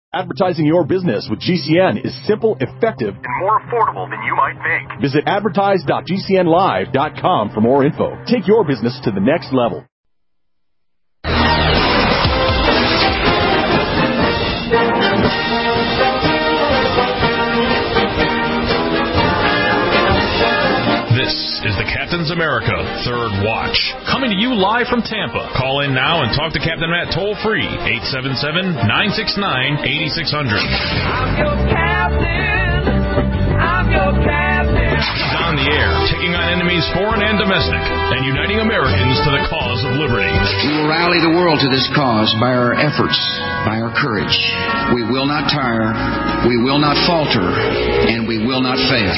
Advertising your business with GCN is simple, effective, and more affordable than you might think. Visit advertise.gcnlive.com for more info. Take your business to the next level. This is the Captain's America Third Watch, coming to you live from Tampa. Call in now and talk to Captain Matt toll-free, 877-969-8600. I'm your captain. I'm your captain. He's on the air, taking on enemies foreign and domestic, and uniting Americans to the cause of liberty. We will rally the world to this cause by our efforts, by our courage. We will not tire, we will not falter, and we will not fail.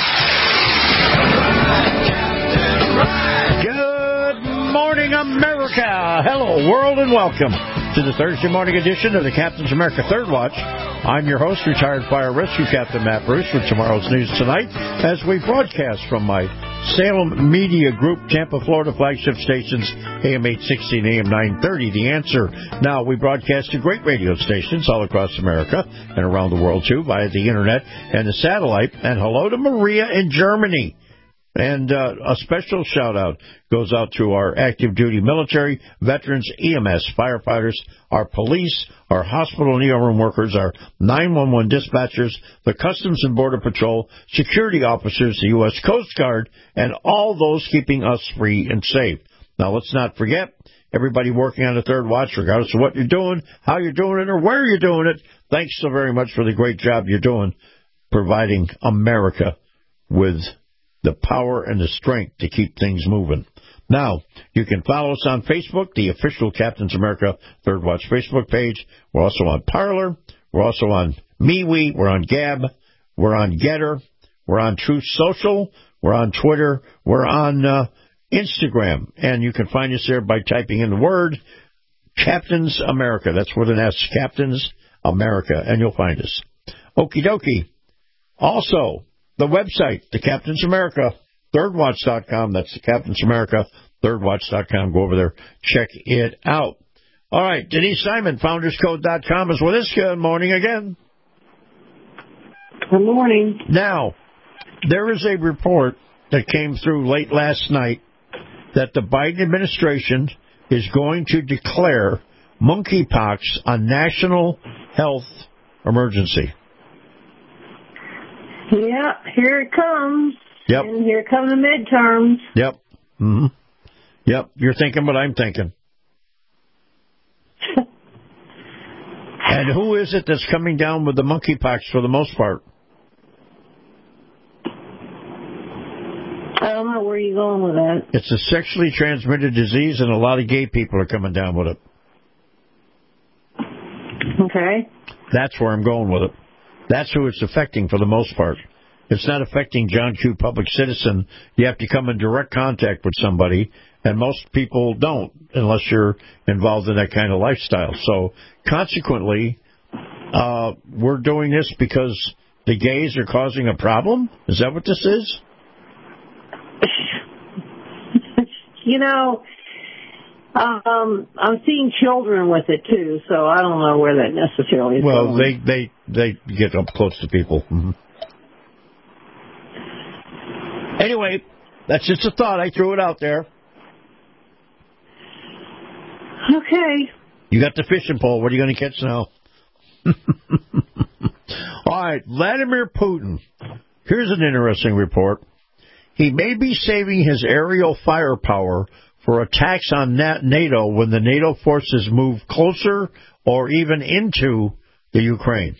Good morning, America. Hello, world, and welcome to the Thursday morning edition of the Captain's America Third Watch. I'm your host, retired fire rescue Captain Matt Bruce, with tomorrow's news tonight as we broadcast from my Salem Media Group, Tampa, Florida flagship stations, AM 860 and AM 930. The Answer. Now, we broadcast to great radio stations all across America and around the world, too, via the Internet and the satellite. And hello to Maria in Germany. And a special shout-out goes out to our active duty military, veterans, EMS, firefighters, our police, our hospital and ER room workers, our 911 dispatchers, the Customs and Border Patrol, security officers, the U.S. Coast Guard, and all those keeping us free and safe. Now, let's not forget everybody working on the Third Watch, regardless of what you're doing, how you're doing it, or where you're doing it. Thanks so very much for the great job you're doing providing America with the power and the strength to keep things moving. Now, you can follow us on Facebook, the official Captain's America Third Watch Facebook page. We're also on Parler. We're also on MeWe. We're on Gab. We're on Getter. We're on Truth Social. We're on Twitter. We're on Instagram. And you can find us there by typing in the word Captain's America. That's with an S, Captain's America, and you'll find us. Okie dokie. Also, the website, the Captain's America, thirdwatch.com. That's the Captain's America, thirdwatch.com. Go over there, check it out. All right, Denise Simon, founderscode.com is with us. Good morning again. Good morning. Now, there is a report that came through late last night that the Biden administration is going to declare monkeypox a national health emergency. Yeah, here it comes. Yep. And here come the midterms. Yep. Mm-hmm. Yep. You're thinking what I'm thinking. And who is it that's coming down with the monkeypox for the most part? I don't know where you're going with that. It's a sexually transmitted disease, and a lot of gay people are coming down with it. Okay. That's where I'm going with it. That's who it's affecting for the most part. It's not affecting John Q. Public Citizen. You have to come in direct contact with somebody, and most people don't unless you're involved in that kind of lifestyle. So, consequently, we're doing this because the gays are causing a problem? Is that what this is? You know, I'm seeing children with it, too, so I don't know where that necessarily is well, going. they get up close to people. Mm-hmm. Anyway, that's just a thought. I threw it out there. Okay. You got the fishing pole. What are you going to catch now? All right, Vladimir Putin. Here's an interesting report. He may be saving his aerial firepower for attacks on NATO when the NATO forces move closer or even into the Ukraine.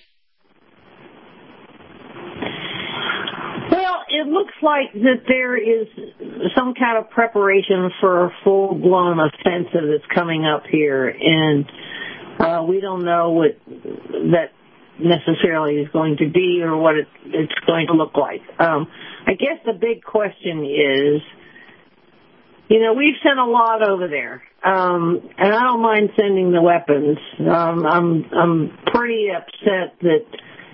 Well, it looks like that there is some kind of preparation for a full-blown offensive that's coming up here, and we don't know what that necessarily is going to be or what it's going to look like. I guess the big question is, you know, we've sent a lot over there, and I don't mind sending the weapons. I'm pretty upset that,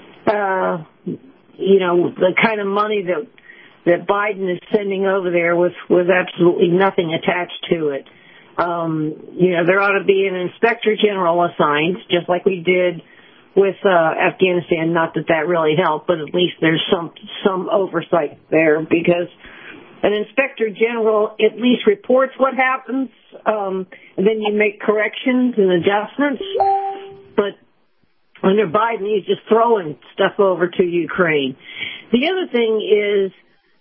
you know, the kind of money that Biden is sending over there with absolutely nothing attached to it. You know, there ought to be an inspector general assigned, just like we did with Afghanistan. Not that that really helped, but at least there's some oversight there, because an inspector general at least reports what happens, and then you make corrections and adjustments. But under Biden, he's just throwing stuff over to Ukraine. The other thing is,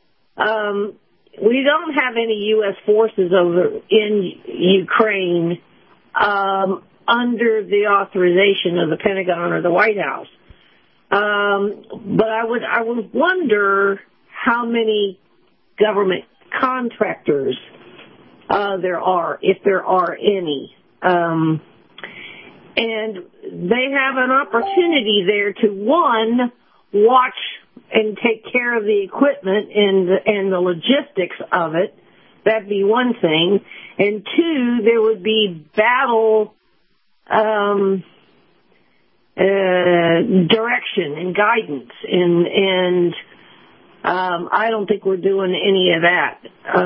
we don't have any U.S. forces over in Ukraine under the authorization of the Pentagon or the White House. But I would wonder how many government contractors there are, if there are any. And they have an opportunity there to, one, watch and take care of the equipment and the logistics of it. That'd be one thing. And two, there would be battle direction and guidance, and I don't think we're doing any of that.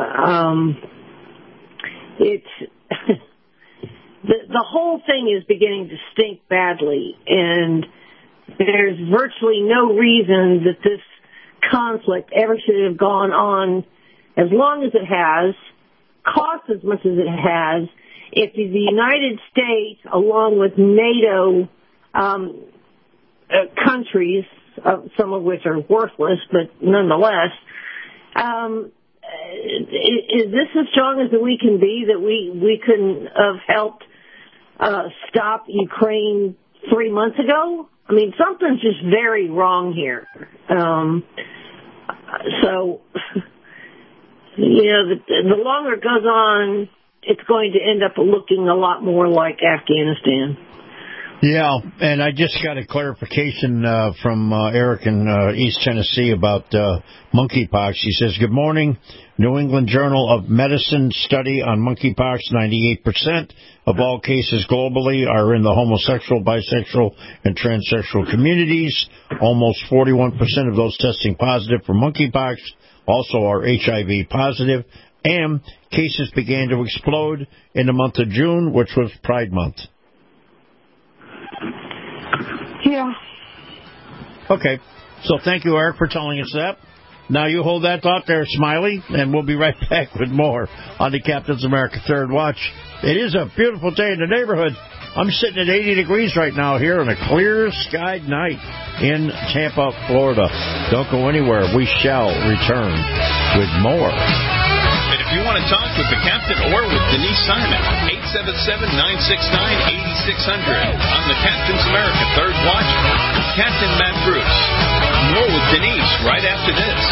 The whole thing is beginning to stink badly, and there's virtually no reason that this conflict ever should have gone on as long as it has, cost as much as it has, if the United States, along with NATO countries, some of which are worthless, but nonetheless, is this as strong as we can be, that we couldn't have helped stop Ukraine 3 months ago? I mean, something's just very wrong here. So, the longer it goes on, it's going to end up looking a lot more like Afghanistan. Yeah, and I just got a clarification from Eric in East Tennessee about monkeypox. He says, good morning. New England Journal of Medicine study on monkeypox, 98% of all cases globally are in the homosexual, bisexual, and transsexual communities. Almost 41% of those testing positive for monkeypox also are HIV positive. And cases began to explode in the month of June, which was Pride Month. Yeah. Okay. So thank you, Eric, for telling us that. Now you hold that thought there, Smiley, and we'll be right back with more on the Captain's America Third Watch. It is a beautiful day in the neighborhood. I'm sitting at 80 degrees right now here on a clear-skied night in Tampa, Florida. Don't go anywhere. We shall return with more. And if you want to talk with the captain or with Denise Simon, 877-969-8600 on the Captain's America Third Watch. Captain Matt Bruce. More with Denise right after this.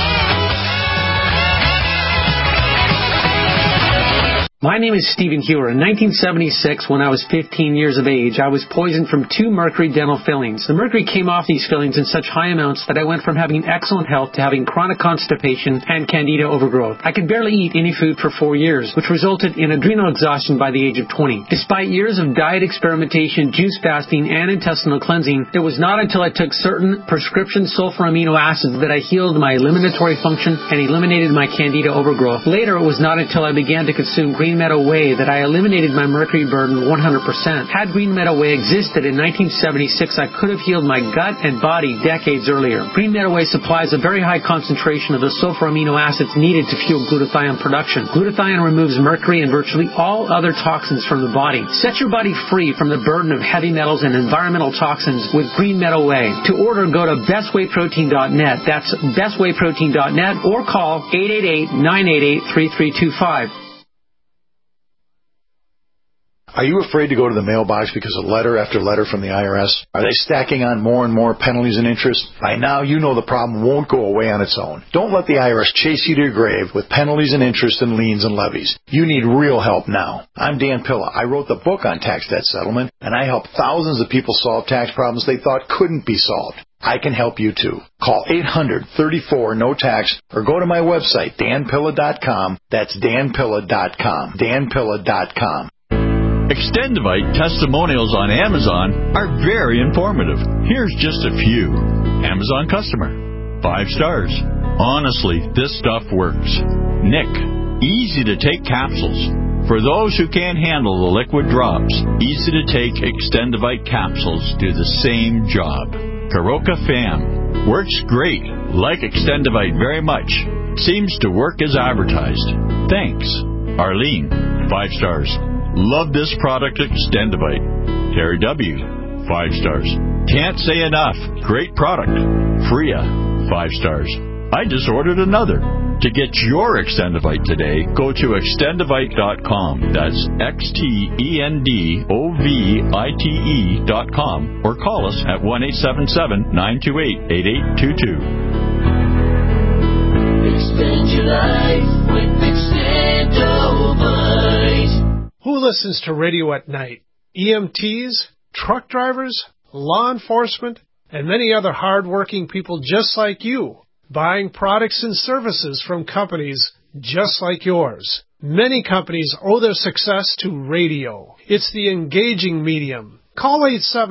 My name is Stephen Hewer. In 1976, when I was 15 years of age, I was poisoned from 2 mercury dental fillings. The mercury came off these fillings in such high amounts that I went from having excellent health to having chronic constipation and candida overgrowth. I could barely eat any food for 4 years, which resulted in adrenal exhaustion by the age of 20. Despite years of diet experimentation, juice fasting, and intestinal cleansing, it was not until I took certain prescription sulfur amino acids that I healed my eliminatory function and eliminated my candida overgrowth. Later, it was not until I began to consume Green Meadow Whey that I eliminated my mercury burden 100%. Had Green Meadow Whey existed in 1976, I could have healed my gut and body decades earlier. Green Meadow Whey supplies a very high concentration of the sulfur amino acids needed to fuel glutathione production. Glutathione removes mercury and virtually all other toxins from the body. Set your body free from the burden of heavy metals and environmental toxins with Green Meadow Whey. To order, go to bestwayprotein.net. That's bestwayprotein.net, or call 888-988-3325. Are you afraid to go to the mailbox because of letter after letter from the IRS? Are they stacking on more and more penalties and interest? By now, you know the problem won't go away on its own. Don't let the IRS chase you to your grave with penalties and interest and liens and levies. You need real help now. I'm Dan Pilla. I wrote the book on tax debt settlement, and I help thousands of people solve tax problems they thought couldn't be solved. I can help you too. Call 800-34-NO-TAX or go to my website, danpilla.com. That's danpilla.com. danpilla.com. Extendivite testimonials on Amazon are very informative. Here's just a few. Amazon customer. 5 stars. Honestly, this stuff works. Nick. Easy to take capsules. For those who can't handle the liquid drops, easy-to-take Extendivite capsules do the same job. Karoka Fam. Works great. Like Extendivite very much. Seems to work as advertised. Thanks. Arlene, 5 stars. Love this product, Extendivite. Terry W., 5 stars. Can't say enough. Great product. Freya, 5 stars. I just ordered another. To get your Extendivite today, go to extendivite.com. That's XTENDOVITE.com or call us at 1-877-928-8822. Extend your life with Extendovite. Who listens to radio at night? EMTs, truck drivers, law enforcement, and many other hard-working people just like you, buying products and services from companies just like yours. Many companies owe their success to radio. It's the engaging medium. Call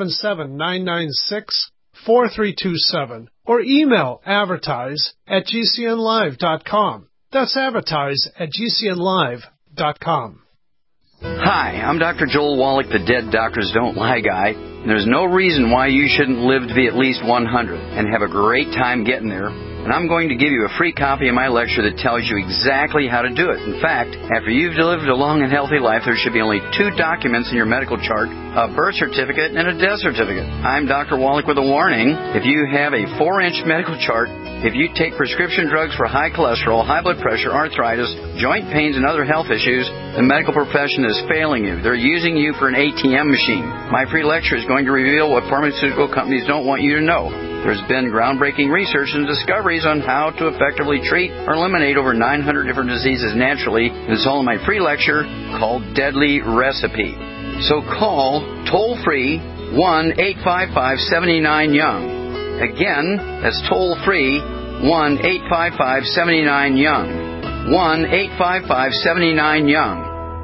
877-996-4327 or email advertise@gcnlive.com. That's advertise@gcnlive.com. Hi, I'm Dr. Joel Wallach, the Dead Doctors Don't Lie guy. And there's no reason why you shouldn't live to be at least 100 and have a great time getting there. And I'm going to give you a free copy of my lecture that tells you exactly how to do it. In fact, after you've lived a long and healthy life, there should be only 2 documents in your medical chart, a birth certificate and a death certificate. I'm Dr. Wallach with a warning. If you have a 4-inch medical chart, if you take prescription drugs for high cholesterol, high blood pressure, arthritis, joint pains, and other health issues, the medical profession is failing you. They're using you for an ATM machine. My free lecture is going to reveal what pharmaceutical companies don't want you to know. There's been groundbreaking research and discoveries on how to effectively treat or eliminate over 900 different diseases naturally. It's all in my free lecture called Deadly Recipe. So call toll-free 1-855-79-YOUNG. Again, that's toll-free 1-855-79-YOUNG. 1-855-79-YOUNG.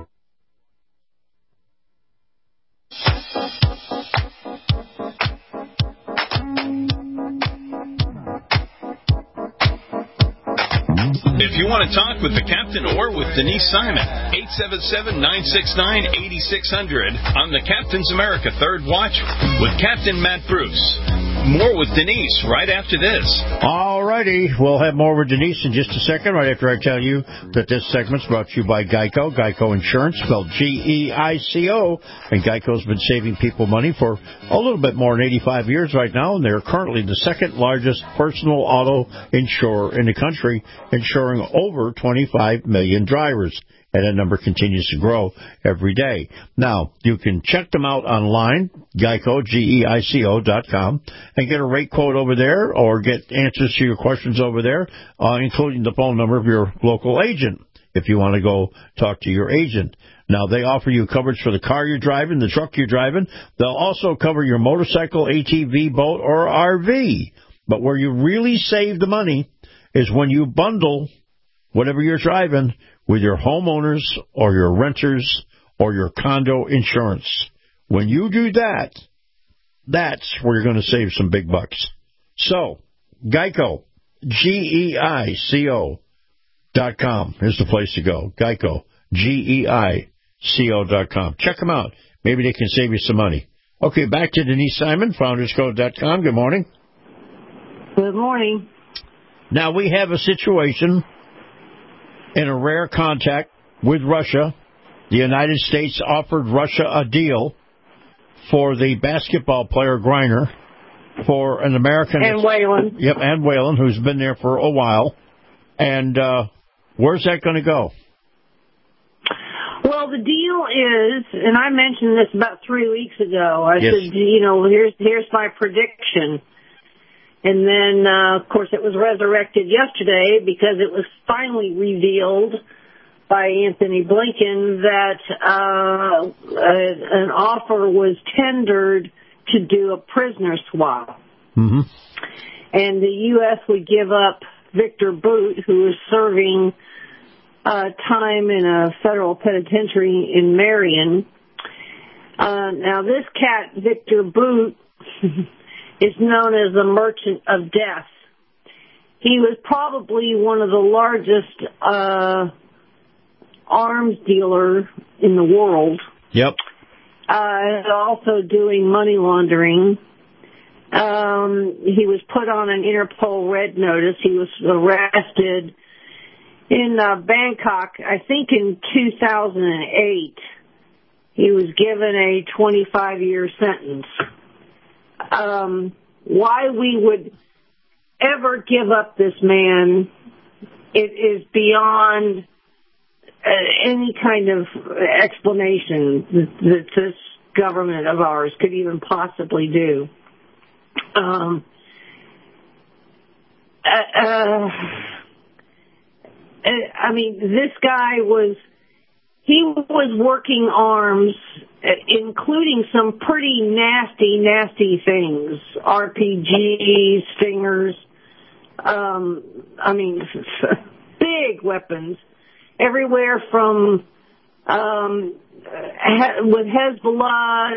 If you want to talk with the captain or with Denise Simon, 877-969-8600 on the Captain's America Third Watch with Captain Matt Bruce. More with Denise right after this. All righty. We'll have more with Denise in just a second, right after I tell you that this segment's brought to you by Geico. Geico Insurance, spelled G-E-I-C-O. And Geico's been saving people money for a little bit more than 85 years right now, and they're currently the second largest personal auto insurer in the country, insuring over 25 million drivers. And that number continues to grow every day. Now, you can check them out online, Geico, Geico.com, and get a rate quote over there or get answers to your questions over there, including the phone number of your local agent if you want to go talk to your agent. Now, they offer you coverage for the car you're driving, the truck you're driving. They'll also cover your motorcycle, ATV, boat, or RV. But where you really save the money is when you bundle whatever you're driving with your homeowners or your renters or your condo insurance. When you do that, that's where you're going to save some big bucks. So, Geico, Geico.com is the place to go. Geico, Geico.com. Check them out. Maybe they can save you some money. Okay, back to Denise Simon, founderscode.com. Good morning. Good morning. Now, we have a situation in a rare contact with Russia. The United States offered Russia a deal for the basketball player Griner for an American. And Whalen. Yep, and Whalen, who's been there for a while. And where's that going to go? Well, the deal is, and I mentioned this about 3 weeks ago. I Yes. said, here's my prediction. And then, of course, it was resurrected yesterday because it was finally revealed by Anthony Blinken that an offer was tendered to do a prisoner swap. Mm-hmm. And the U.S. would give up Victor Boot, who is serving time in a federal penitentiary in Marion. Now, this cat, Victor Boot, is known as the Merchant of Death. He was probably one of the largest arms dealer in the world. Yep. Also doing money laundering. He was put on an Interpol red notice. He was arrested in Bangkok, I think in 2008. He was given a 25-year sentence. Why we would ever give up this man, it is beyond any kind of explanation that this government of ours could even possibly do. I mean, this guy was working arms, including some pretty nasty things. RPGs, stingers, I mean, big weapons, everywhere from, with Hezbollah,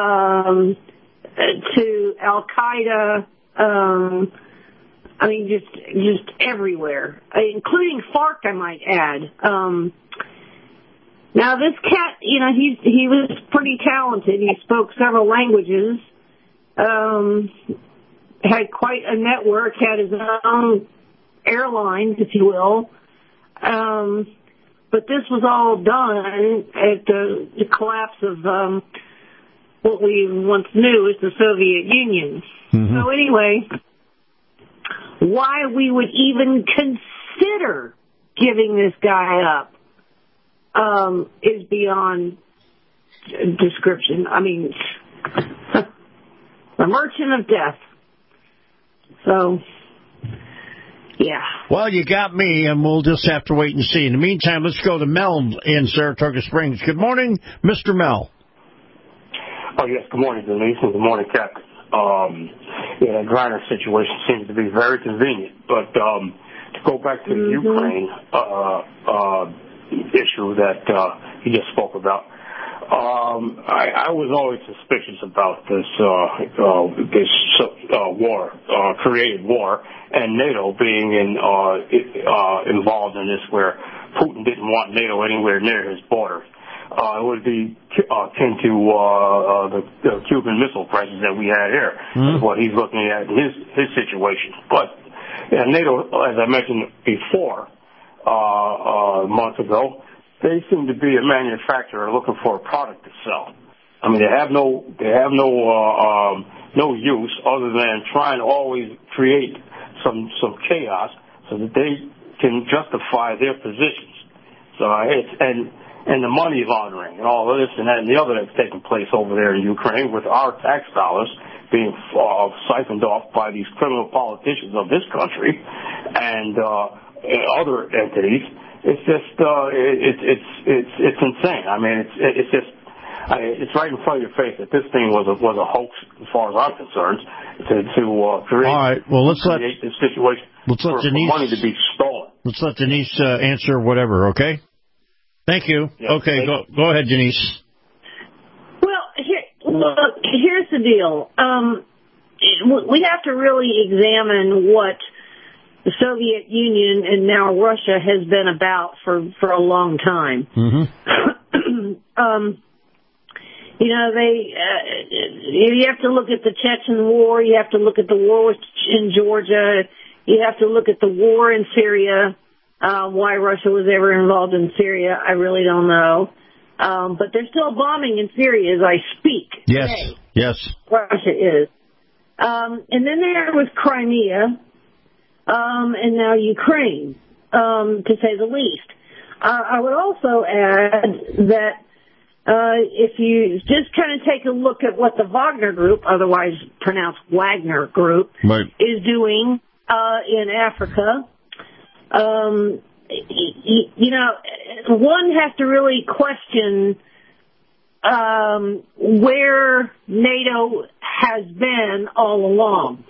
to Al-Qaeda, I mean, just everywhere, including FARC, I might add. Now this cat, you know, he was pretty talented. He spoke several languages, had quite a network, had his own airlines, if you will. But this was all done at the collapse of what we once knew as the Soviet Union. Mm-hmm. So anyway, why we would even consider giving this guy up is beyond description. I mean, the merchant of death. So, yeah. Well, you got me, and we'll just have to wait and see. In the meantime, let's go to Mel in Saratoga Springs. Good morning, Mr. Mel. Oh, yes. Good morning, Denise, and good morning, Captain. The Griner situation seems to be very convenient. But to go back to the Ukraine issue that he just spoke about, I was always suspicious about this war, created war, and NATO being involved in this, where Putin didn't want NATO anywhere near his borders. It would be akin to the Cuban Missile Crisis that we had here, what he's looking at in his situation. But NATO, as I mentioned before, a month ago, they seem to be a manufacturer looking for a product to sell. I mean, they have no use other than trying to always create some chaos so that they can justify their positions. So and the money laundering and all of this and that and the other that's taking place over there in Ukraine with our tax dollars being siphoned off by these criminal politicians of this country and other entities. It's just it's insane. I mean, it's right in front of your face that this thing was a hoax as far as I'm concerned to create. All right. Well, create this situation. Let's let Denise, for money to be stolen. Let's let Denise answer whatever. Okay. Thank you. Yeah, okay, go ahead, Denise. Well, here's the deal. We have to really examine what the Soviet Union and now Russia has been about for a long time. Mm-hmm. You have to look at the Chechen War. You have to look at the war in Georgia. You have to look at the war in Syria. Why Russia was ever involved in Syria, I really don't know. But they're still bombing in Syria as I speak. Yes, today. Yes. Russia is. And then there was Crimea, and now Ukraine, to say the least. I would also add that if you just kind of take a look at what the Wagner Group, otherwise pronounced Wagner Group, right, is doing in Africa, one has to really question where NATO has been all along.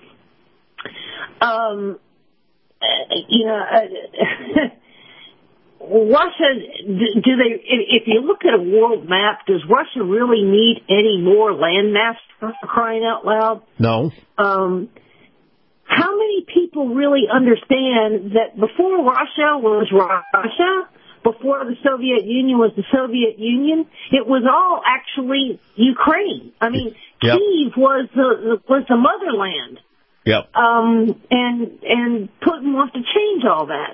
Russia, if you look at a world map, does Russia really need any more land mass, for crying out loud? No. How many people really understand that before Russia was Russia, before the Soviet Union was the Soviet Union, it was all actually Ukraine. I mean, Kyiv was the motherland. Yep. And Putin wants to change all that.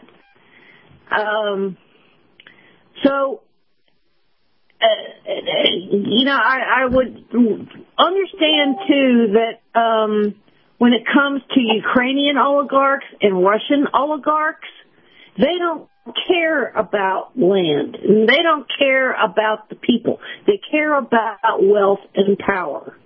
I would understand too that when it comes to Ukrainian oligarchs and Russian oligarchs, they don't care about land. They don't care about the people. They care about wealth and power.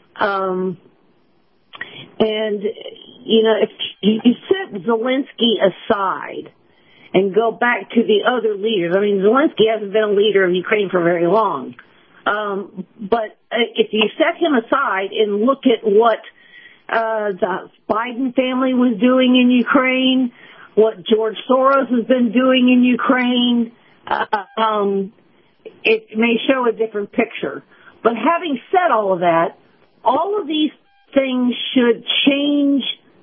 If you set Zelensky aside and go back to the other leaders, I mean, Zelensky hasn't been a leader of Ukraine for very long. But if you set him aside and look at what the Biden family was doing in Ukraine, what George Soros has been doing in Ukraine, it may show a different picture. But having said all of that, all of these things should change.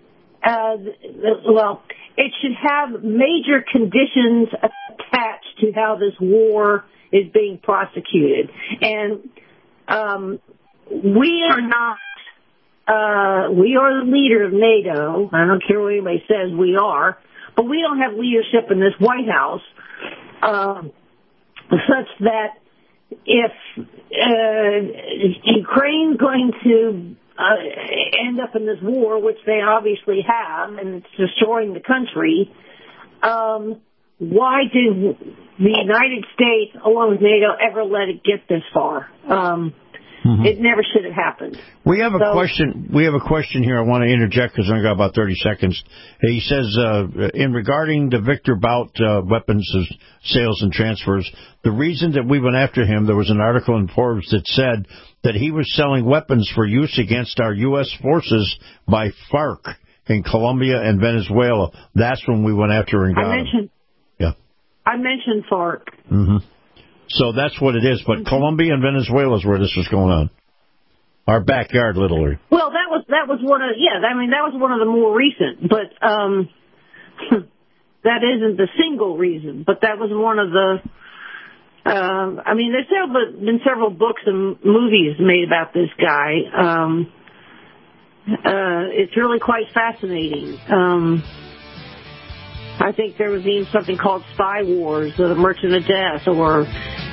It should have major conditions attached to how this war is being prosecuted. And we are not, we are the leader of NATO. I don't care what anybody says we are, but we don't have leadership in this White House such that if Ukraine's going to end up in this war, which they obviously have, and it's destroying the country, why did the United States, along with NATO, ever let it get this far? It never should have happened. We have a question. We have a question here. I want to interject because I've got about 30 seconds. He says, in regarding the Victor Bout weapons sales and transfers, the reason that we went after him, there was an article in Forbes that said that he was selling weapons for use against our U.S. forces by FARC in Colombia and Venezuela. That's when we went after and got him. I mentioned FARC. So that's what it is. But Colombia and Venezuela is where this was going on. Our backyard, literally. Well, that was one of that was one of the more recent, but that isn't the single reason. But that was one of the. There's been several books and movies made about this guy. It's really quite fascinating. I think there was even something called Spy Wars, or The Merchant of Death, or,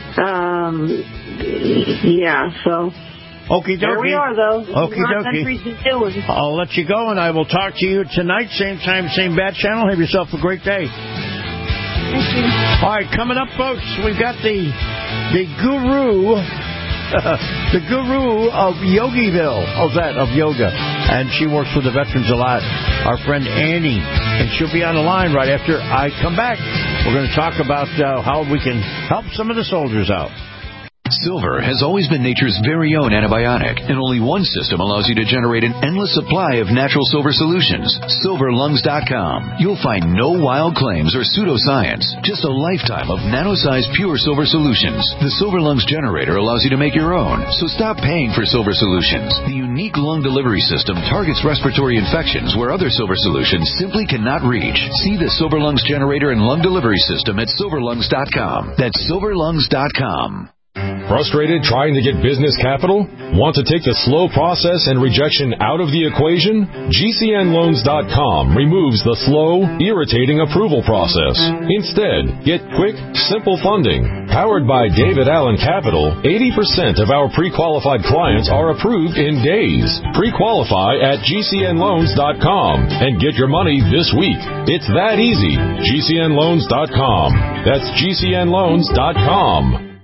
so. Okie dokie. There we are, though. Okie dokie. I'll let you go, and I will talk to you tonight, same time, same bat channel. Have yourself a great day. Thank you. All right, coming up, folks, we've got the guru, the guru of Yogiville. How's that? Of yoga. And she works with the veterans a lot. Our friend Annie. And she'll be on the line right after I come back. We're going to talk about how we can help some of the soldiers out. Silver has always been nature's very own antibiotic, and only one system allows you to generate an endless supply of natural silver solutions. SilverLungs.com. You'll find no wild claims or pseudoscience, just a lifetime of nano-sized pure silver solutions. The Silver Lungs generator allows you to make your own, so stop paying for silver solutions. The unique lung delivery system targets respiratory infections where other silver solutions simply cannot reach. See the Silver Lungs generator and lung delivery system at SilverLungs.com. That's SilverLungs.com. Frustrated trying to get business capital? Want to take the slow process and rejection out of the equation? GCNLoans.com removes the slow, irritating approval process. Instead, get quick, simple funding. Powered by David Allen Capital, 80% of our pre-qualified clients are approved in days. Pre-qualify at GCNLoans.com and get your money this week. It's that easy. GCNLoans.com. That's GCNLoans.com.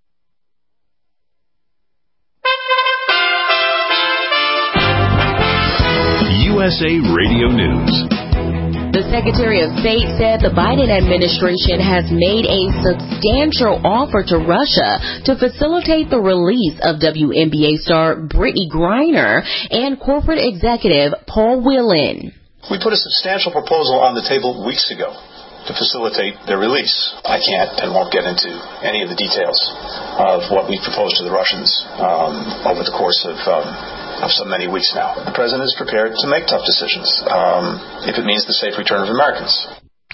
USA Radio News. The Secretary of State said the Biden administration has made a substantial offer to Russia to facilitate the release of WNBA star Brittany Griner and corporate executive Paul Whelan. We put a substantial proposal on the table weeks ago to facilitate their release. I can't and won't get into any of the details of what we proposed to the Russians over the course of so many weeks now. The president is prepared to make tough decisions if it means the safe return of Americans.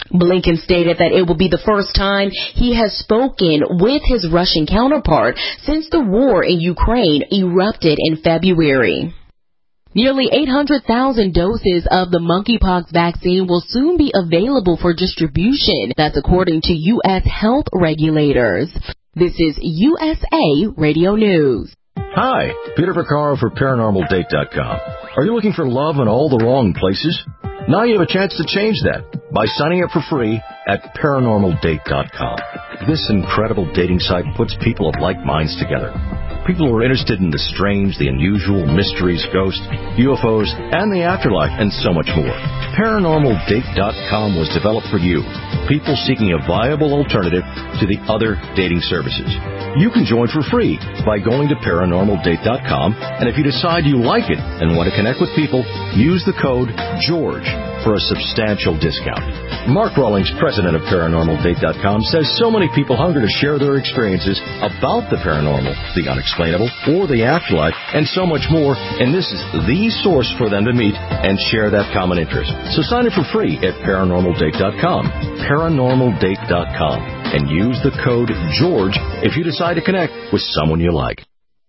Blinken stated that it will be the first time he has spoken with his Russian counterpart since the war in Ukraine erupted in February. Nearly 800,000 doses of the monkeypox vaccine will soon be available for distribution. That's according to U.S. health regulators. This is USA Radio News. Hi, Peter Vaccaro for ParanormalDate.com. Are you looking for love in all the wrong places? Now you have a chance to change that by signing up for free at ParanormalDate.com. This incredible dating site puts people of like minds together. People who are interested in the strange, the unusual, mysteries, ghosts, UFOs, and the afterlife, and so much more. ParanormalDate.com was developed for you, people seeking a viable alternative to the other dating services. You can join for free by going to ParanormalDate.com, and if you decide you like it and want to connect with people, use the code GEORGE for a substantial discount. Mark Rawlings, president of ParanormalDate.com, says so many people hunger to share their experiences about the paranormal, the unexplainable, or the afterlife, and so much more, and this is the source for them to meet and share that common interest. So sign up for free at ParanormalDate.com, ParanormalDate.com, and use the code GEORGE if you decide to connect with someone you like.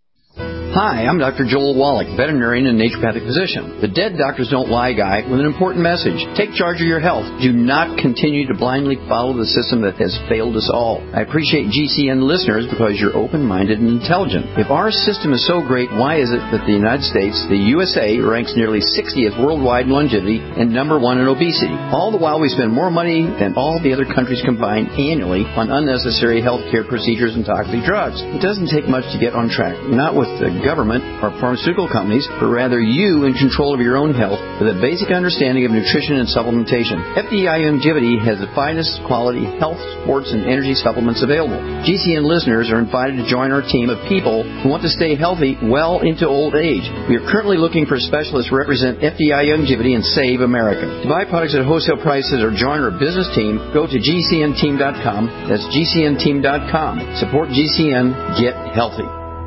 Hi, I'm Dr. Joel Wallach, veterinarian and naturopathic physician. The Dead Doctors Don't Lie guy with an important message. Take charge of your health. Do not continue to blindly follow the system that has failed us all. I appreciate GCN listeners because you're open-minded and intelligent. If our system is so great, why is it that the United States, the USA, ranks nearly 60th worldwide in longevity and number 1 in obesity? All the while we spend more money than all the other countries combined annually on unnecessary health care procedures and toxic drugs. It doesn't take much to get on track. Not with the government or pharmaceutical companies, but rather you in control of your own health with a basic understanding of nutrition and supplementation. FDI Longevity has the finest quality health, sports, and energy supplements available. GCN listeners are invited to join our team of people who want to stay healthy well into old age. We are currently looking for specialists to represent FDI Longevity and Save America. To buy products at wholesale prices or join our business team, go to GCNteam.com. That's GCNteam.com. Support GCN. Get healthy.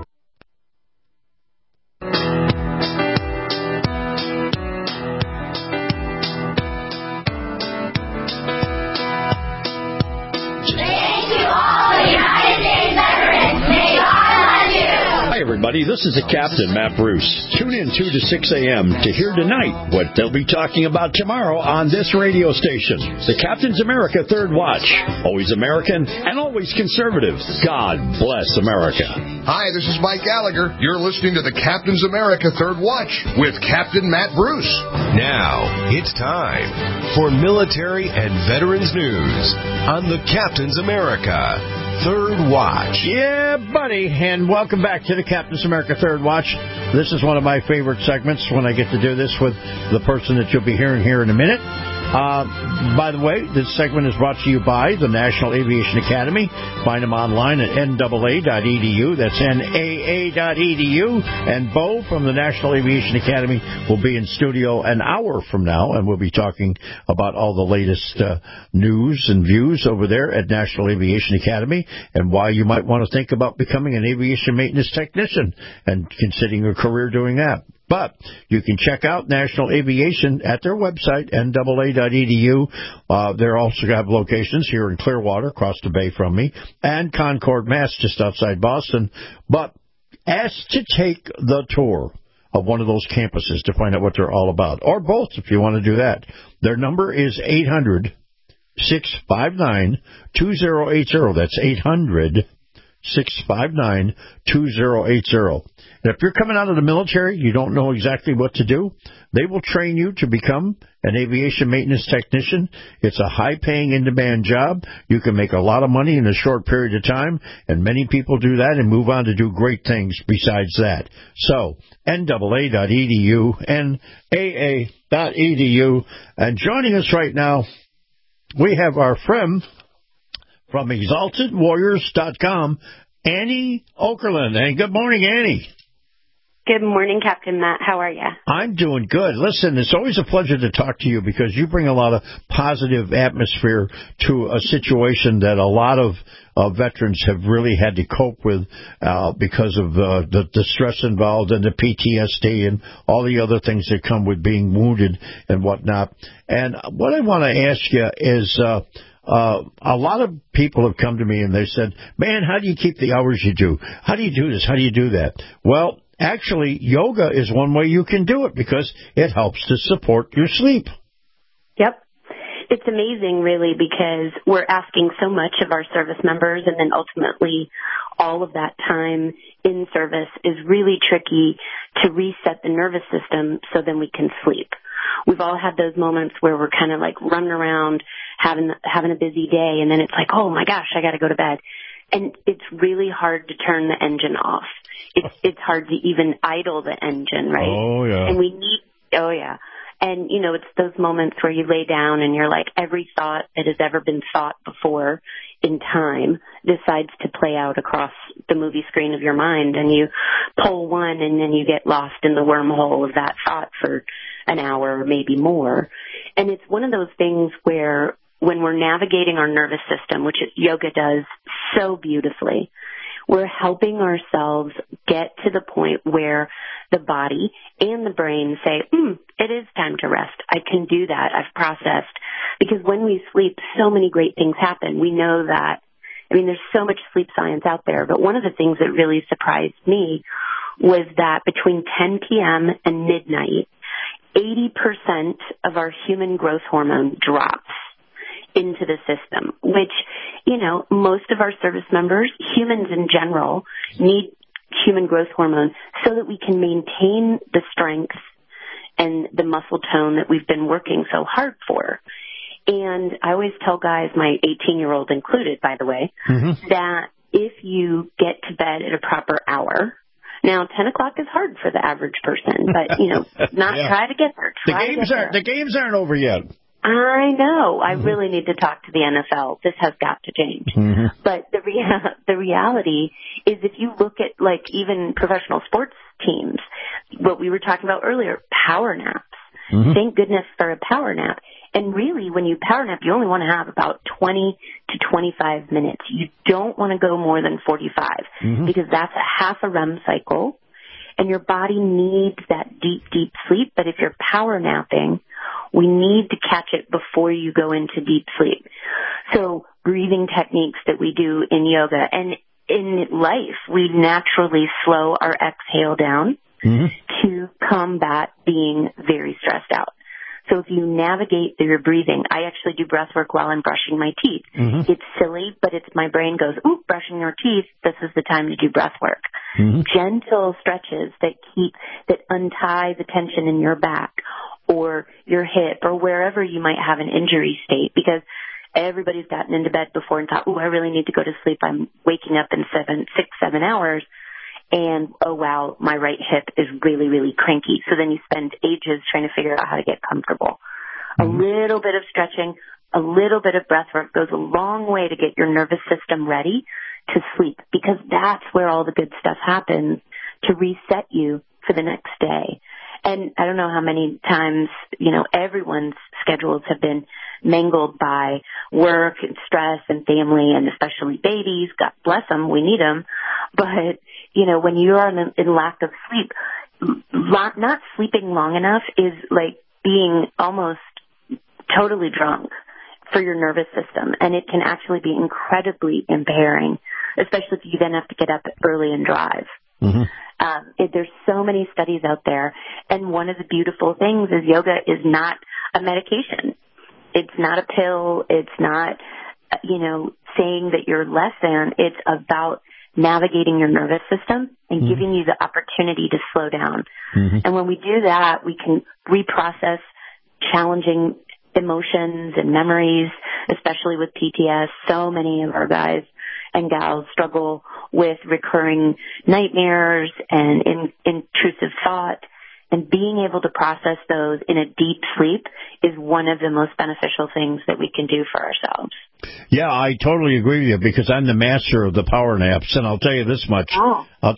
Everybody, this is the Captain, Matt Bruce. Tune in 2 to 6 a.m. to hear tonight what they'll be talking about tomorrow on this radio station. The Captain's America Third Watch. Always American and always conservative. God bless America. Hi, this is Mike Gallagher. You're listening to the Captain's America Third Watch with Captain Matt Bruce. Now, it's time for military and veterans news on the Captain's America Third Watch. Yeah, buddy, and welcome back to the Captain's America Third Watch. This is one of my favorite segments when I get to do this with the person that you'll be hearing here in a minute. By the way, this segment is brought to you by the National Aviation Academy. Find them online at NAA.edu. That's NAA.edu. And Bo from the National Aviation Academy will be in studio an hour from now, and we'll be talking about all the latest news and views over there at National Aviation Academy and why you might want to think about becoming an aviation maintenance technician and considering a career doing that. But you can check out National Aviation at their website, NAA.edu. They also have locations here in Clearwater, across the bay from me, and Concord, Mass., just outside Boston. But ask to take the tour of one of those campuses to find out what they're all about, or both if you want to do that. Their number is 800-659-2080. That's 800-659-2080. And if you're coming out of the military, you don't know exactly what to do, they will train you to become an aviation maintenance technician. It's a high-paying, in-demand job. You can make a lot of money in a short period of time, and many people do that and move on to do great things besides that. So, NAA.edu, NAA.edu. And joining us right now, we have our friend from ExaltedWarriors.com, Annie Okerlund. And good morning, Annie. Good morning, Captain Matt. How are you? I'm doing good. Listen, it's always a pleasure to talk to you because you bring a lot of positive atmosphere to a situation that a lot of veterans have really had to cope with because of the stress involved and the PTSD and all the other things that come with being wounded and whatnot. And what I want to ask you is a lot of people have come to me and they said, man, how do you keep the hours you do? How do you do this? How do you do that? Well, actually, yoga is one way you can do it because it helps to support your sleep. Yep. It's amazing, really, because we're asking so much of our service members, and then ultimately all of that time in service is really tricky to reset the nervous system so then we can sleep. We've all had those moments where we're kind of like running around having a busy day, and then it's like, oh my gosh, I got to go to bed. And it's really hard to turn the engine off. It's hard to even idle the engine, right? Oh, yeah. And And, you know, it's those moments where you lay down and you're like, every thought that has ever been thought before in time decides to play out across the movie screen of your mind, and you pull one and then you get lost in the wormhole of that thought for an hour or maybe more. And it's one of those things where when we're navigating our nervous system, which yoga does so beautifully, we're helping ourselves get to the point where the body and the brain say, it is time to rest. I can do that. I've processed. Because when we sleep, so many great things happen. We know that. I mean, there's so much sleep science out there. But one of the things that really surprised me was that between 10 p.m. and midnight, 80% of our human growth hormone drops into the system, which, you know, most of our service members, humans in general, need human growth hormone so that we can maintain the strength and the muscle tone that we've been working so hard for. And I always tell guys, my 18-year-old included, by the way, that if you get to bed at a proper hour, now 10 o'clock is hard for the average person, but, you know, try to get there. The games aren't over yet. I know. I really need to talk to the NFL. This has got to change. But the reality is, if you look at, like, even professional sports teams, what we were talking about earlier, power naps. Thank goodness for a power nap. And really, when you power nap, you only want to have about 20 to 25 minutes. You don't want to go more than 45 because that's a half a REM cycle, and your body needs that deep, deep sleep. But if you're power napping, we need to catch it before you go into deep sleep. So breathing techniques that we do in yoga, and in life, we naturally slow our exhale down to combat being very stressed out. So if you navigate through your breathing, I actually do breath work while I'm brushing my teeth. It's silly, but it's my brain goes, ooh, brushing your teeth, this is the time to do breath work. Gentle stretches that untie the tension in your back or your hip or wherever you might have an injury state, because everybody's gotten into bed before and thought, oh, I really need to go to sleep. I'm waking up in 6, 7 hours. And, oh, wow, my right hip is really, really cranky. So then you spend ages trying to figure out how to get comfortable. A little bit of stretching, a little bit of breath work goes a long way to get your nervous system ready to sleep, because that's where all the good stuff happens to reset you for the next day. And I don't know how many times, you know, everyone's schedules have been mangled by work and stress and family, and especially babies. God bless them. We need them. But, you know, when you are in lack of sleep, not sleeping long enough is like being almost totally drunk for your nervous system. And it can actually be incredibly impairing, especially if you then have to get up early and drive. There's so many studies out there, and one of the beautiful things is yoga is not a medication. It's not a pill. It's not, you know, saying that you're less than. It's about navigating your nervous system and giving you the opportunity to slow down. And when we do that, we can reprocess challenging emotions and memories, especially with PTS. So many of our guys and gals struggle with recurring nightmares and intrusive thought, and being able to process those in a deep sleep is one of the most beneficial things that we can do for ourselves. Yeah, I totally agree with you because I'm the master of the power naps, and I'll tell you this much. Have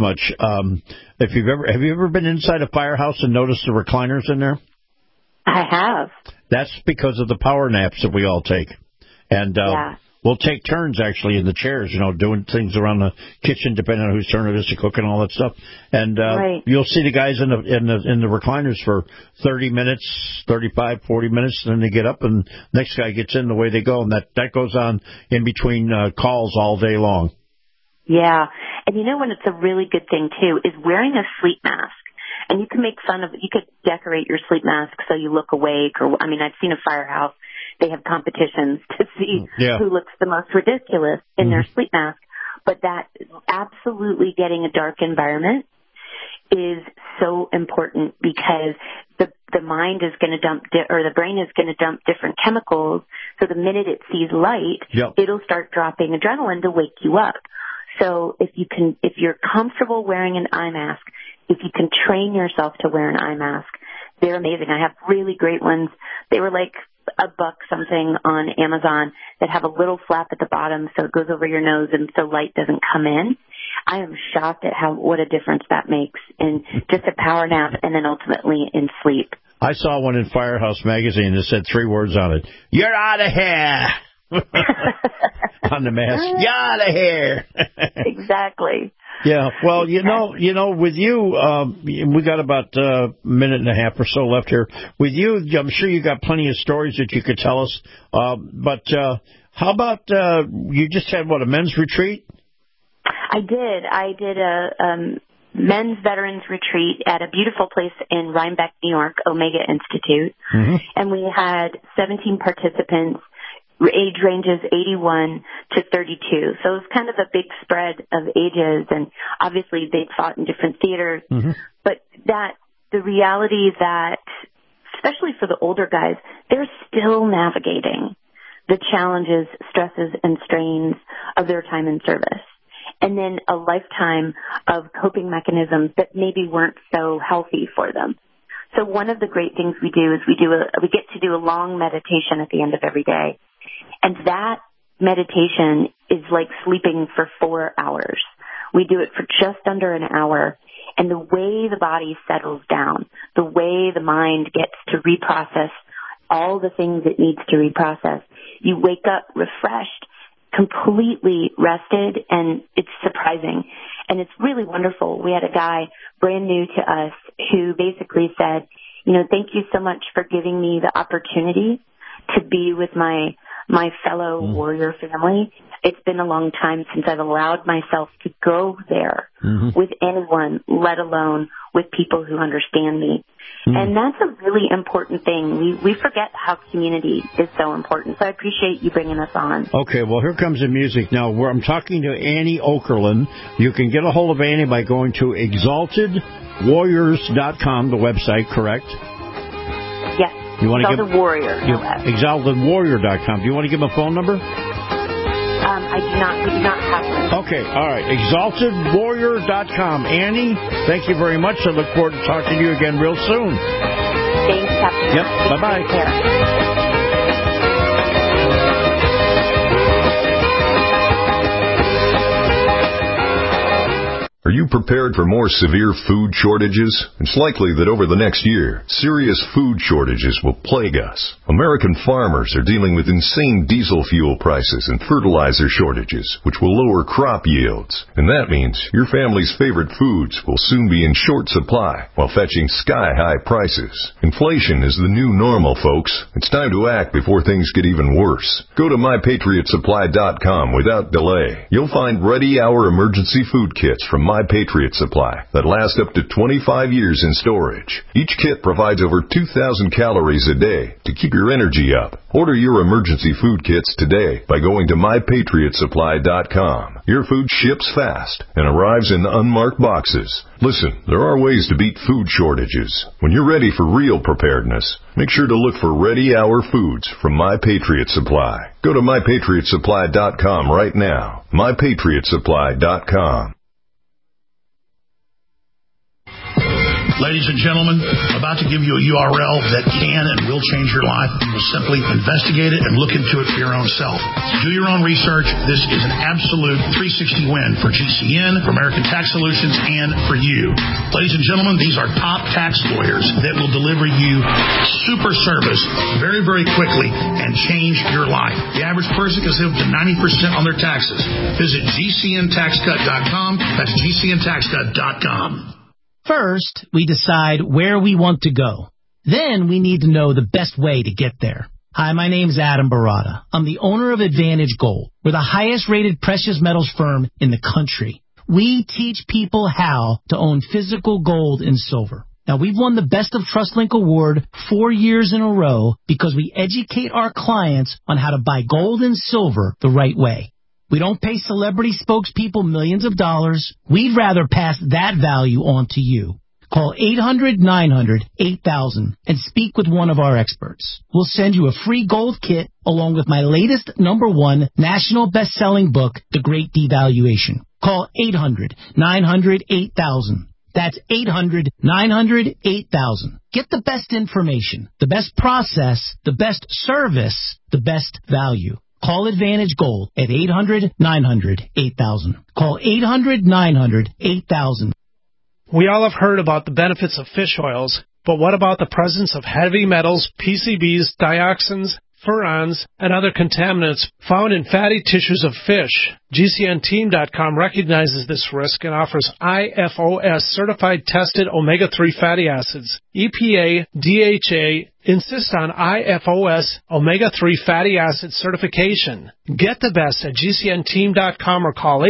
you ever been inside a firehouse and noticed the recliners in there? I have. That's because of the power naps that we all take. And we'll take turns, actually, in the chairs, doing things around the kitchen, depending on whose turn it is to cook and all that stuff. And you'll see the guys in the recliners for 30 minutes, 35, 40 minutes, and then they get up, and the next guy gets in the way they go. And that goes on in between calls all day long. Yeah. And when it's a really good thing, too, is wearing a sleep mask. And you can make fun of it. You could decorate your sleep mask so you look awake. I've seen a firehouse. They have competitions to see who looks the most ridiculous in their sleep mask. But that absolutely getting a dark environment is so important because the mind is going to dump, or the brain is going to dump different chemicals. So the minute it sees light, it'll start dropping adrenaline to wake you up. So if you're comfortable wearing an eye mask, if you can train yourself to wear an eye mask, they're amazing. I have really great ones. They were like $1 something on Amazon that have a little flap at the bottom so it goes over your nose and so light doesn't come in. I am shocked at what a difference that makes in just a power nap and then ultimately in sleep. I saw one in Firehouse Magazine that said 3 words on it. You're out of here! On the mask. You're out of here! Exactly. Yeah, well, with you, we got about a minute and a half or so left here. With you, I'm sure you got plenty of stories that you could tell us. But how about you just had, a men's retreat? I did a men's veterans retreat at a beautiful place in Rhinebeck, New York, Omega Institute. Mm-hmm. And we had 17 participants. Age ranges 81 to 32. So it was kind of a big spread of ages, and obviously they fought in different theaters. Mm-hmm. But the reality that, especially for the older guys, they're still navigating the challenges, stresses, and strains of their time in service. And then a lifetime of coping mechanisms that maybe weren't so healthy for them. So one of the great things we do is we get to do a long meditation at the end of every day. And that meditation is like sleeping for 4 hours. We do it for just under an hour. And the way the body settles down, the way the mind gets to reprocess all the things it needs to reprocess, you wake up refreshed, completely rested, and it's surprising. And it's really wonderful. We had a guy brand new to us who basically said, thank you so much for giving me the opportunity to be with my fellow warrior family. It's been a long time since I've allowed myself to go there with anyone, let alone with people who understand me. And that's a really important thing. We forget how community is so important. So I appreciate you bringing us on. Okay, well, here comes the music. Now, I'm talking to Annie Okerlund. You can get a hold of Annie by going to ExaltedWarriors.com, the website, correct? Yes. Exalted Warrior. ExaltedWarrior.com. Do you want to give them a phone number? I do not. We do not have one. Okay, all right. ExaltedWarrior.com. Annie, thank you very much. I look forward to talking to you again real soon. Thanks, Captain. Yep. Bye-bye. Take care. Are you prepared for more severe food shortages? It's likely that over the next year, serious food shortages will plague us. American farmers are dealing with insane diesel fuel prices and fertilizer shortages, which will lower crop yields. And that means your family's favorite foods will soon be in short supply while fetching sky-high prices. Inflation is the new normal, folks. It's time to act before things get even worse. Go to MyPatriotSupply.com without delay. You'll find ready-hour emergency food kits from My Patriot Supply that last up to 25 years in storage. Each kit provides over 2,000 calories a day to keep your energy up. Order your emergency food kits today by going to MyPatriotSupply.com. Your food ships fast and arrives in unmarked boxes. Listen, there are ways to beat food shortages. When you're ready for real preparedness, make sure to look for ready-hour foods from My Patriot Supply. Go to MyPatriotSupply.com right now. MyPatriotSupply.com. Ladies and gentlemen, about to give you a URL that can and will change your life. You will simply investigate it and look into it for your own self. Do your own research. This is an absolute 360 win for GCN, for American Tax Solutions, and for you. Ladies and gentlemen, these are top tax lawyers that will deliver you super service very, very quickly and change your life. The average person can save up to 90% on their taxes. Visit GCNTaxCut.com. That's GCNTaxCut.com. First, we decide where we want to go. Then we need to know the best way to get there. Hi, my name's Adam Barada. I'm the owner of Advantage Gold. We're the highest-rated precious metals firm in the country. We teach people how to own physical gold and silver. Now, we've won the Best of TrustLink Award 4 years in a row because we educate our clients on how to buy gold and silver the right way. We don't pay celebrity spokespeople millions of dollars. We'd rather pass that value on to you. Call 800-900-8000 and speak with one of our experts. We'll send you a free gold kit along with my latest #1 national best-selling book, The Great Devaluation. Call 800-900-8000. That's 800-900-8000. Get the best information, the best process, the best service, the best value. Call Advantage Gold at 800-900-8000. Call 800-900-8000. We all have heard about the benefits of fish oils, but what about the presence of heavy metals, PCBs, dioxins, furans, and other contaminants found in fatty tissues of fish? GCNteam.com recognizes this risk and offers IFOS certified tested omega-3 fatty acids. EPA, DHA insist on IFOS omega-3 fatty acid certification. Get the best at GCNteam.com or call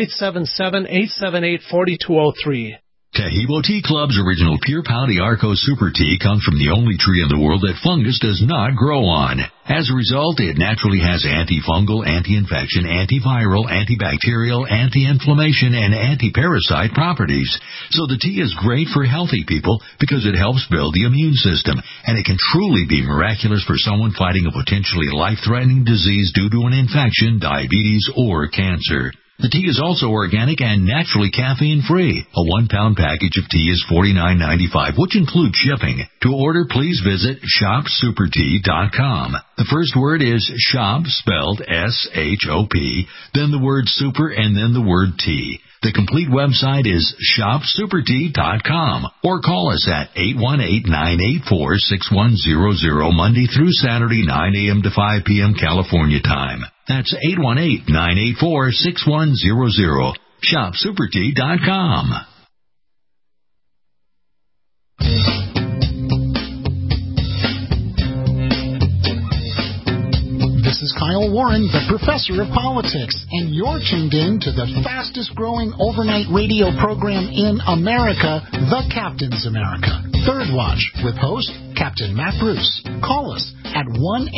877-878-4203. Tahibo Tea Club's original Pure Pouty Arco Super Tea comes from the only tree in the world that fungus does not grow on. As a result, it naturally has antifungal, anti-infection, antiviral, antibacterial, anti-inflammation, and anti-parasite properties. So the tea is great for healthy people because it helps build the immune system, and it can truly be miraculous for someone fighting a potentially life-threatening disease due to an infection, diabetes, or cancer. The tea is also organic and naturally caffeine-free. A 1-pound package of tea is $49.95, which includes shipping. To order, please visit shopsupertea.com. The first word is shop, spelled S-H-O-P, then the word super, and then the word tea. The complete website is shopsupertea.com or call us at 818-984-6100 Monday through Saturday, 9 a.m. to 5 p.m. California time. That's 818-984-6100. shopsupertea.com. This is Kyle Warren, the professor of politics, and you're tuned in to the fastest-growing overnight radio program in America, The Captain's America. Third Watch, with host Captain Matt Bruce. Call us at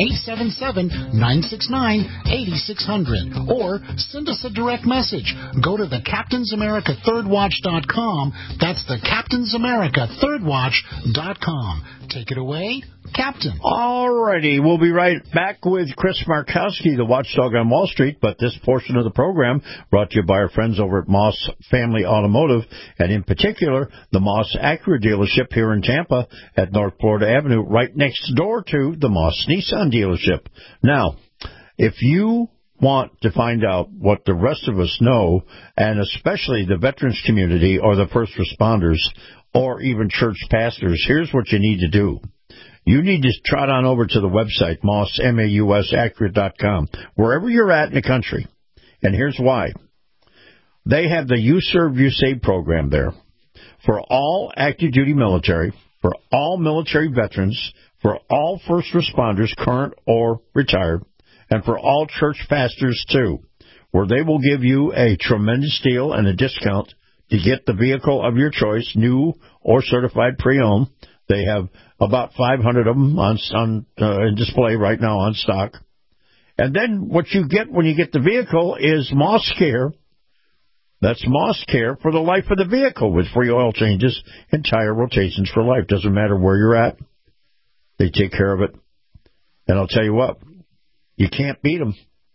1-877-969-8600 or send us a direct message. Go to the Captain's America ThirdWatch.com. That's the Captain's America ThirdWatch.com. Take it away, Captain. All righty. We'll be right back with Chris Markowski, the watchdog on Wall Street, but this portion of the program brought to you by our friends over at Moss Family Automotive, and in particular, the Moss Acura dealership here in Tampa at North Florida Avenue, right next door to the Moss Nissan dealership. Now, if you want to find out what the rest of us know, and especially the veterans community or the first responders or even church pastors, here's what you need to do. You need to trot on over to the website, MausAccurate.com, wherever you're at in the country. And here's why. They have the You Serve, You Save program there for all active duty military, for all military veterans, for all first responders, current or retired, and for all church pastors, too, where they will give you a tremendous deal and a discount to get the vehicle of your choice, new or certified pre-owned. They have about 500 of them on in display right now on stock. And then what you get when you get the vehicle is Moss Care. That's Moss Care for the life of the vehicle with free oil changes and tire rotations for life. Doesn't matter where you're at. They take care of it. And I'll tell you what, you can't beat them.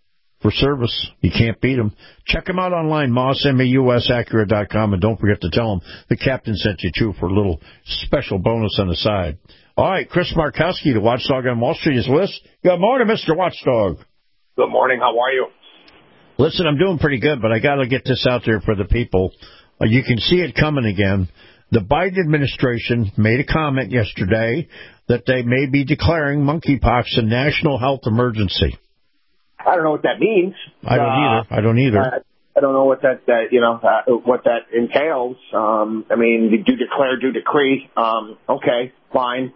for service. You can't beat them. Check them out online, MausAcura.com, and don't forget to tell them the captain sent you, too, for a little special bonus on the side. All right, Chris Markowski, the Watchdog on Wall Street, is with us. Good morning, Mr. Watchdog. Good morning. How are you? Listen, I'm doing pretty good, but I got to get this out there for the people. You can see it coming again. The Biden administration made a comment yesterday that they may be declaring monkeypox a national health emergency. I don't know what that means. I don't either. I don't know what what that entails. I mean, do declare, do decree. Okay, fine.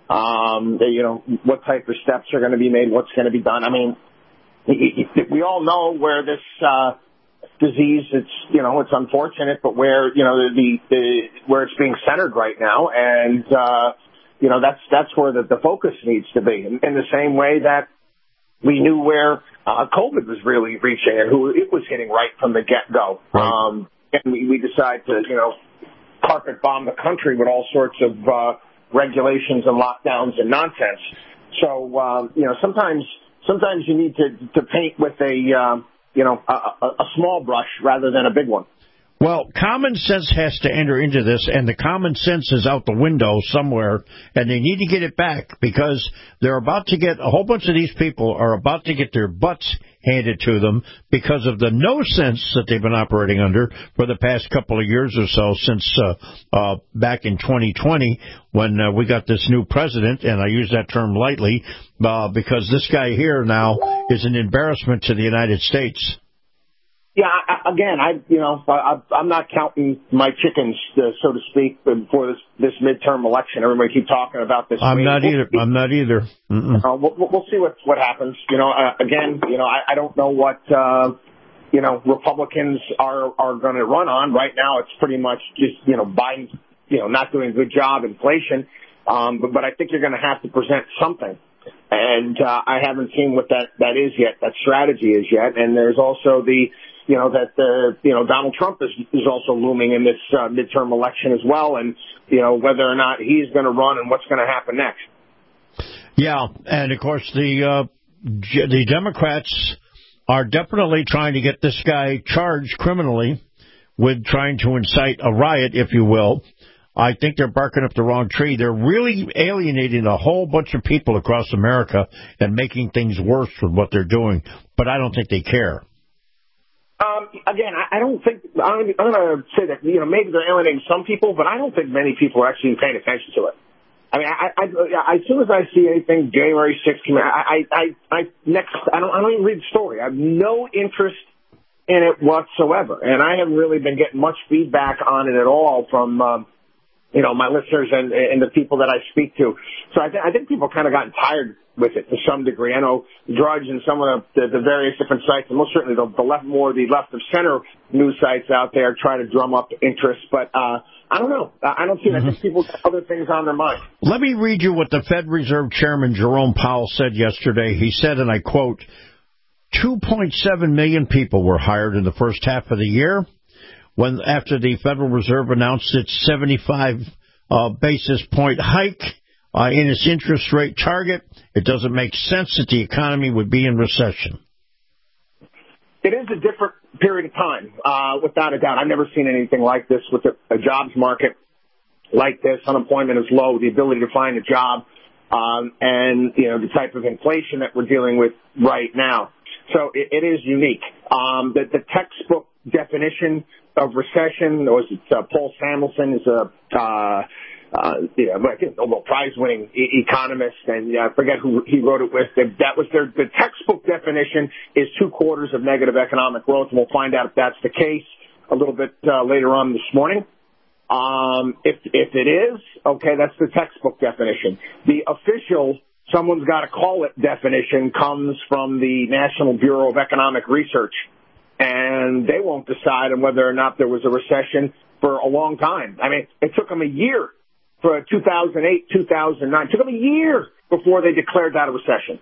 What type of steps are going to be made? What's going to be done? I mean, we all know where this disease, it's unfortunate, but where, where it's being centered right now. And, that's where the focus needs to be. In the same way that we knew where COVID was really reaching and who it was hitting right from the get-go. Right. And we decided to, carpet bomb the country with all sorts of regulations and lockdowns and nonsense. So, sometimes you need to paint with a small brush rather than a big one. Well, common sense has to enter into this, and the common sense is out the window somewhere, and they need to get it back because they're about to get, a whole bunch of these people are about to get their butts handed to them because of the no sense that they've been operating under for the past couple of years or so since back in 2020 when we got this new president, and I use that term lightly because this guy here now is an embarrassment to the United States. Yeah, again, I'm not counting my chickens, so to speak, before this midterm election. Everybody keep talking about this. I'm not either. We'll see what happens. I don't know what Republicans are going to run on. Right now, it's pretty much just Biden, not doing a good job, inflation. But I think you're going to have to present something. And I haven't seen what that is yet. That strategy is yet. And there's also Donald Trump is also looming in this midterm election as well, and whether or not he's going to run and what's going to happen next. Yeah, and of course the Democrats are definitely trying to get this guy charged criminally with trying to incite a riot, if you will. I think they're barking up the wrong tree. They're really alienating a whole bunch of people across America and making things worse with what they're doing, but I don't think they care. Again, I don't think, I'm going to say that, maybe they're alienating some people, but I don't think many people are actually paying attention to it. I mean, as soon as I see anything January 6th, I don't even read the story. I have no interest in it whatsoever. And I haven't really been getting much feedback on it at all from, my listeners and the people that I speak to. So I think people kind of gotten tired with it to some degree. I know Drudge and some of the various different sites, and most certainly the left of center news sites out there try to drum up interest. But I don't know. I don't see that. I think people have other things on their mind. Let me read you what the Fed Reserve Chairman Jerome Powell said yesterday. He said, and I quote, 2.7 million people were hired in the first half of the year after the Federal Reserve announced its 75 basis point hike in its interest rate target. It doesn't make sense that the economy would be in recession. It is a different period of time, without a doubt. I've never seen anything like this with a jobs market like this. Unemployment is low, the ability to find a job, and the type of inflation that we're dealing with right now. So it is unique. The textbook definition of recession was Paul Samuelson is Nobel Prize-winning economist, and I forget who he wrote it with. That was the textbook definition is 2 quarters of negative economic growth, and we'll find out if that's the case a little bit later on this morning. If it is, okay, that's the textbook definition. The official, someone's got to call it definition, comes from the National Bureau of Economic Research, and they won't decide on whether or not there was a recession for a long time. I mean, it took them a year. For 2008, 2009. It took them a year before they declared that a recession.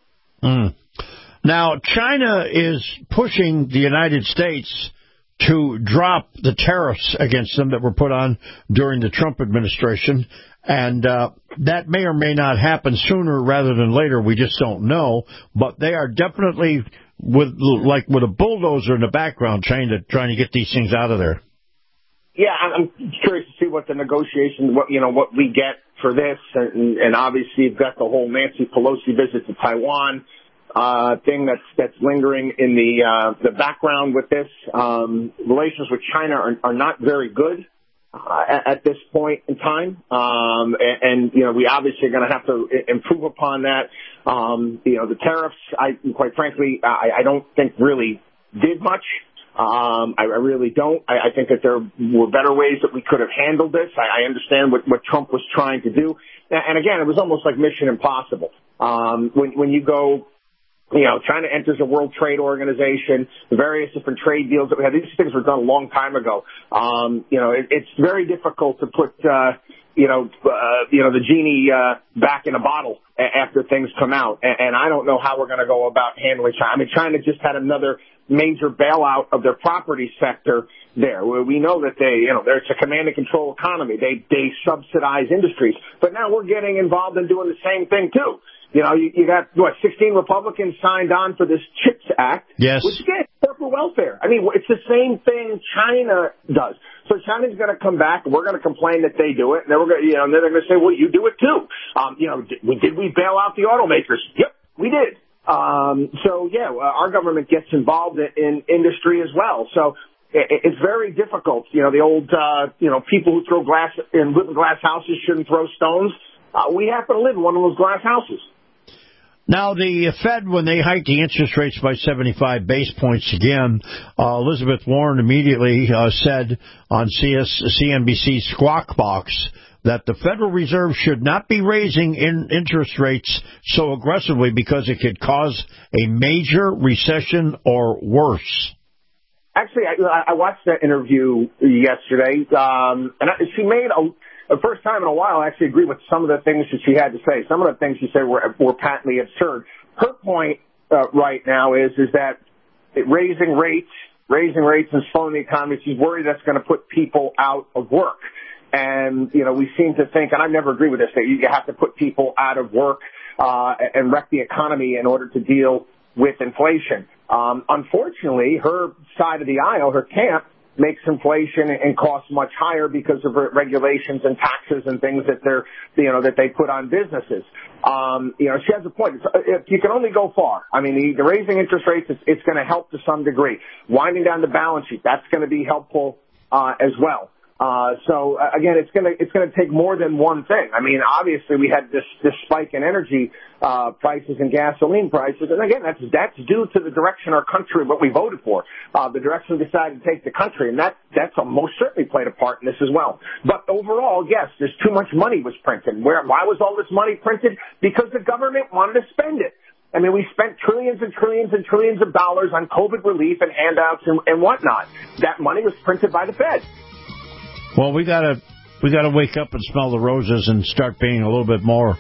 Now, China is pushing the United States to drop the tariffs against them that were put on during the Trump administration. And that may or may not happen sooner rather than later. We just don't know. But they are definitely with a bulldozer in the background trying to get these things out of there. Yeah, I'm curious to see what the negotiation, what we get for this, and obviously you've got the whole Nancy Pelosi visit to Taiwan thing that's lingering in the background with this. Relations with China are not very good at this point in time, and we obviously are going to have to improve upon that. The tariffs, quite frankly, I don't think really did much. I really don't. I think that there were better ways that we could have handled this. I understand what Trump was trying to do. And again, it was almost like Mission Impossible. When you go, China enters the World Trade Organization, the various different trade deals that we had, these things were done a long time ago. It's very difficult to put, the genie back in a bottle after things come out. And I don't know how we're going to go about handling China. I mean, China just had another major bailout of their property sector there. We know that it's a command and control economy. They subsidize industries. But now we're getting involved in doing the same thing, too. You got, 16 Republicans signed on for this CHIPS Act. Yes. Which, again, corporate welfare. I mean, it's the same thing China does. So China's going to come back, and we're going to complain that they do it, and then we're going to, and then they're going to say, well, you do it too. Did we bail out the automakers? Yep, we did. Our government gets involved in industry as well. So it's very difficult. The old, people who throw glass and live in glass houses shouldn't throw stones. We happen to live in one of those glass houses. Now, the Fed, when they hiked the interest rates by 75 base points again, Elizabeth Warren immediately said on CNBC's Squawk Box that the Federal Reserve should not be raising interest rates so aggressively because it could cause a major recession or worse. Actually, I watched that interview yesterday, and she made the first time in a while I actually agree with some of the things that she had to say. Some of the things she said were patently absurd. Her point right now is that raising rates and slowing the economy, she's worried that's going to put people out of work. And, we seem to think, and I never agree with this, that you have to put people out of work and wreck the economy in order to deal with inflation. Unfortunately, her side of the aisle, her camp, makes inflation and costs much higher because of regulations and taxes and things that that they put on businesses. She has a point. You can only go far. I mean, the raising interest rates, it's going to help to some degree. Winding down the balance sheet, that's going to be helpful as well. Again, it's going to take more than one thing. I mean, obviously we had this spike in energy prices and gasoline prices, and again, that's due to the direction our country, what we voted for, the direction we decided to take the country, and that's most certainly played a part in this as well. But overall, yes, there's too much money was printed. Why was all this money printed? Because the government wanted to spend it. I mean, we spent trillions and trillions and trillions of dollars on COVID relief and handouts and whatnot. That money was printed by the Fed. Well, we gotta wake up and smell the roses and start being a little bit more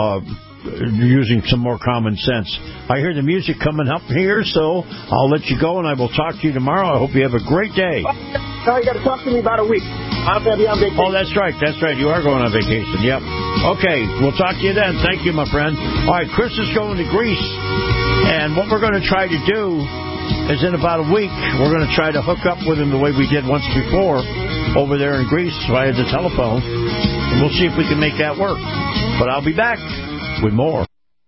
using some more common sense. I hear the music coming up here, so I'll let you go, and I will talk to you tomorrow. I hope you have a great day. No, you got to talk to me about a week. I'm going to be on vacation. Oh, that's right. You are going on vacation. Yep. Okay, we'll talk to you then. Thank you, my friend. All right, Chris is going to Greece, and what we're going to try to do is in about a week, we're going to try to hook up with him the way we did once before over there in Greece via the telephone. And we'll see if we can make that work. But I'll be back with more.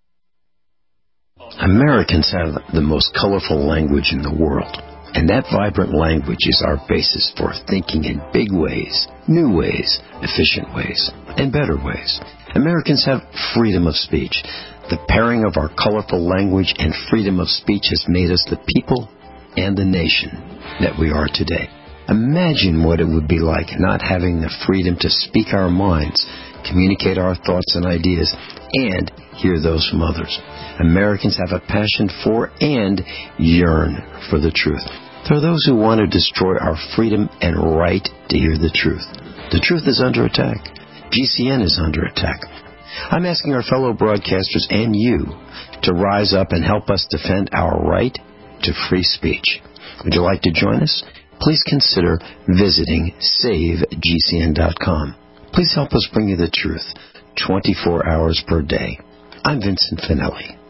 Americans have the most colorful language in the world. And that vibrant language is our basis for thinking in big ways, new ways, efficient ways, and better ways. Americans have freedom of speech. The pairing of our colorful language and freedom of speech has made us the people and the nation that we are today. Imagine what it would be like not having the freedom to speak our minds, communicate our thoughts and ideas, and hear those from others. Americans have a passion for and yearn for the truth. There are those who want to destroy our freedom and right to hear the truth. The truth is under attack. GCN is under attack. I'm asking our fellow broadcasters and you to rise up and help us defend our right to free speech. Would you like to join us? Please consider visiting SaveGCN.com. Please help us bring you the truth 24 hours per day. I'm Vincent Finelli.